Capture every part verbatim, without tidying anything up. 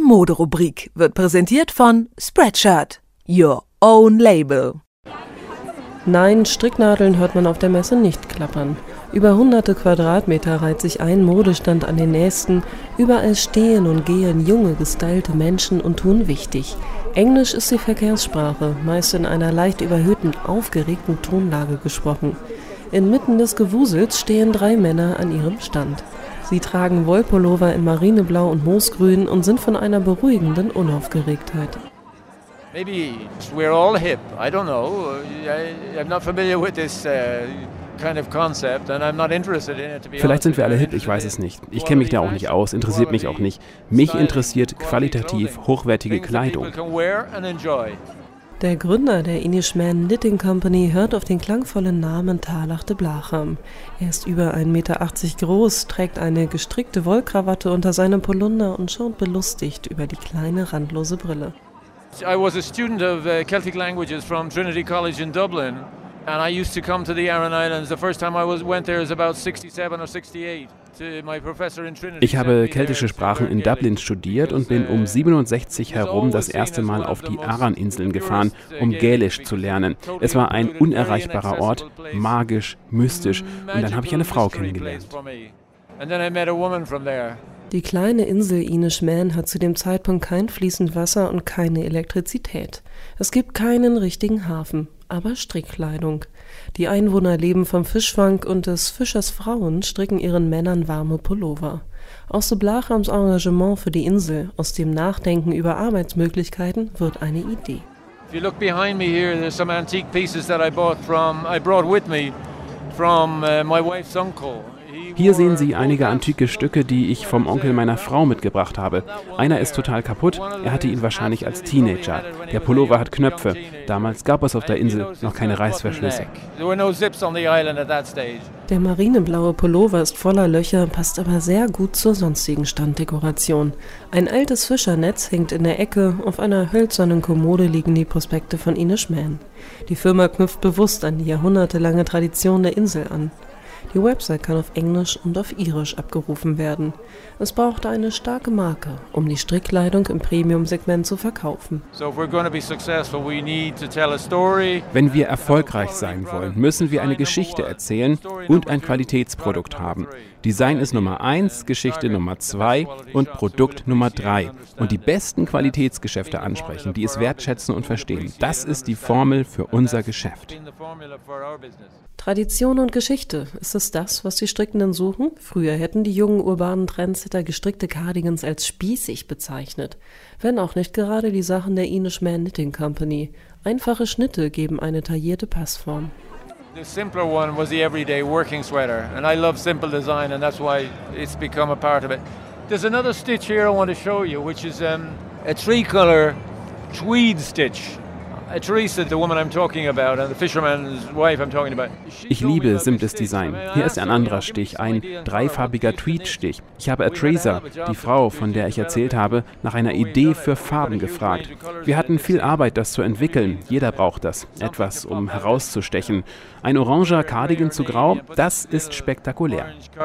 Moderubrik wird präsentiert von Spreadshirt, your own label. Nein, Stricknadeln hört man auf der Messe nicht klappern. Über hunderte Quadratmeter reiht sich ein Modestand an den nächsten. Überall stehen und gehen junge, gestylte Menschen und tun wichtig. Englisch ist die Verkehrssprache, meist in einer leicht überhöhten, aufgeregten Tonlage gesprochen. Inmitten des Gewusels stehen drei Männer an ihrem Stand. Sie tragen Wollpullover in Marineblau und Moosgrün und sind von einer beruhigenden Unaufgeregtheit. Maybe we're all hip. I don't know. I, I'm not familiar with this uh, kind of concept and I'm not interested in it. Vielleicht sind wir alle hip, ich weiß es nicht. Ich kenne mich da auch nicht aus, interessiert mich auch nicht. Mich interessiert qualitativ hochwertige Kleidung. Der Gründer der Inishman Knitting Company hört auf den klangvollen Namen Talach de Blacham. Er ist über ein Meter achtzig groß, trägt eine gestrickte Wollkrawatte unter seinem Polunder und schaut belustigt über die kleine randlose Brille. I was a student of uh, Celtic languages from Trinity College in Dublin, and I used to come to the Aran Islands. The first time I was went there was about sixty-seven or sixty-eight. Ich habe keltische Sprachen in Dublin studiert und bin um siebenundsechzig herum das erste Mal auf die Aran-Inseln gefahren, um Gälisch zu lernen. Es war ein unerreichbarer Ort, magisch, mystisch, und dann habe ich eine Frau kennengelernt. Die kleine Insel Inishman hat zu dem Zeitpunkt kein fließend Wasser und keine Elektrizität. Es gibt keinen richtigen Hafen, aber Strickkleidung. Die Einwohner leben vom Fischfang und des Fischers Frauen stricken ihren Männern warme Pullover. Aus de Blachams Engagement für die Insel, aus dem Nachdenken über Arbeitsmöglichkeiten, wird eine Idee. If you look behind me here, there's some antique pieces that I bought from, I brought with me from uh, my wife's uncle. Hier sehen Sie einige antike Stücke, die ich vom Onkel meiner Frau mitgebracht habe. Einer ist total kaputt, er hatte ihn wahrscheinlich als Teenager. Der Pullover hat Knöpfe. Damals gab es auf der Insel noch keine Reißverschlüsse. Der marineblaue Pullover ist voller Löcher, passt aber sehr gut zur sonstigen Standdekoration. Ein altes Fischernetz hängt in der Ecke, auf einer hölzernen Kommode liegen die Prospekte von Inishman. Die Firma knüpft bewusst an die jahrhundertelange Tradition der Insel an. Die Website kann auf Englisch und auf Irisch abgerufen werden. Es brauchte eine starke Marke, um die Strickkleidung im Premium-Segment zu verkaufen. Wenn wir erfolgreich sein wollen, müssen wir eine Geschichte erzählen und ein Qualitätsprodukt haben. Design ist Nummer eins, Geschichte Nummer zwei und Produkt Nummer drei. Und die besten Qualitätsgeschäfte ansprechen, die es wertschätzen und verstehen. Das ist die Formel für unser Geschäft. Tradition und Geschichte, ist es das, was die Strickenden suchen? Früher hätten die jungen urbanen Trendsetter gestrickte Cardigans als spießig bezeichnet. Wenn auch nicht gerade die Sachen der Inishman Knitting Company. Einfache Schnitte geben eine taillierte Passform. The simpler one was the everyday working sweater, and I love simple design, and that's why it's become a part of it. There's another stitch here I want to show you, which is um, a three-color tweed stitch. Teresa, the woman I'm talking about, and the fisherman's wife I'm talking about. Ich liebe simples Design. Hier ist ein anderer Stich, ein dreifarbiger Tweed-Stich. Ich habe Teresa, die Frau, von der ich erzählt habe, nach einer Idee für Farben gefragt. Wir hatten viel Arbeit, das zu entwickeln. Jeder braucht das. Etwas, um herauszustechen. Ein oranger Cardigan zu grau, das ist spektakulär.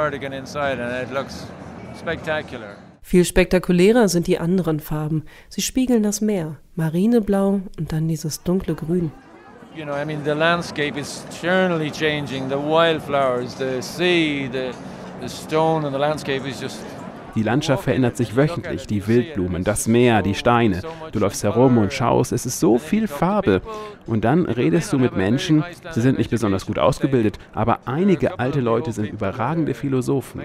Viel spektakulärer sind die anderen Farben. Sie spiegeln das Meer, Marineblau und dann dieses dunkle Grün. You know, I mean, the landscape is eternally changing. The wildflowers, the sea, the the stone and the landscape is just. Die Landschaft verändert sich wöchentlich, die Wildblumen, das Meer, die Steine. Du läufst herum und schaust, es ist so viel Farbe. Und dann redest du mit Menschen, sie sind nicht besonders gut ausgebildet, aber einige alte Leute sind überragende Philosophen.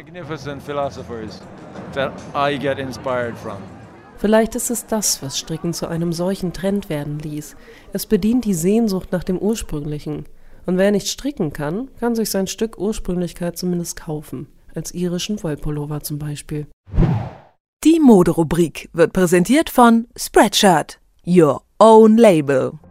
Vielleicht ist es das, was Stricken zu einem solchen Trend werden ließ. Es bedient die Sehnsucht nach dem Ursprünglichen. Und wer nicht stricken kann, kann sich sein Stück Ursprünglichkeit zumindest kaufen. Als irischen Wollpullover zum Beispiel. Die Moderubrik wird präsentiert von Spreadshirt, your own label.